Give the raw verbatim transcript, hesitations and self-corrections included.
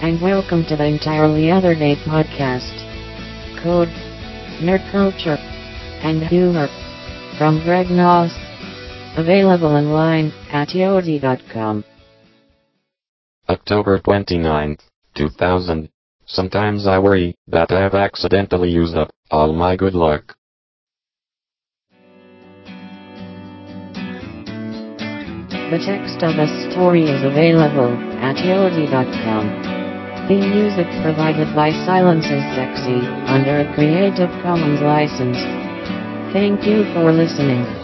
and welcome to the Entirely Other Day podcast. Code, nerd culture, and humor from Greg Noss. Available online at yodi dot com. October twenty-ninth, two thousand. Sometimes I worry that I have accidentally used up all my good luck. The text of the story is available at yodi dot com. Theme music provided by Silence is Sexy under a Creative Commons license. Thank you for listening.